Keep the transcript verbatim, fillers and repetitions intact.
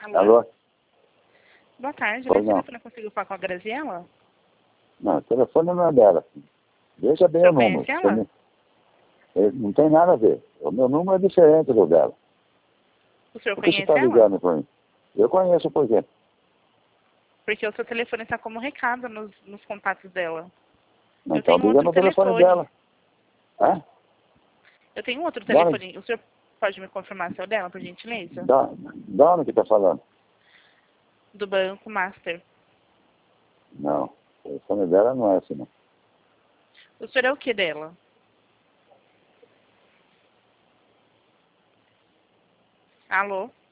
Alô? Alô? Boa tarde. Pois Nesse não. telefone eu consigo falar com a Graziela? Não, o telefone não é dela. Veja bem O senhor o número. conhece Você ela? não, eh, não tem nada a ver. O meu número é diferente do dela. O senhor Por que você conhece está ela? ligando para mim? Eu conheço por quê? Porque o seu telefone está como recado nos, nos contatos dela. Não, Eu então tenho liga outro no telefone telefone. dela. Hã? Eu tenho outro Da onde, telefone. O senhor pode me confirmar se é o dela, por gentileza? da, da onde que está falando? Do Banco Master. Não, o telefone dela não é assim, não. O senhor é o que dela? Alô?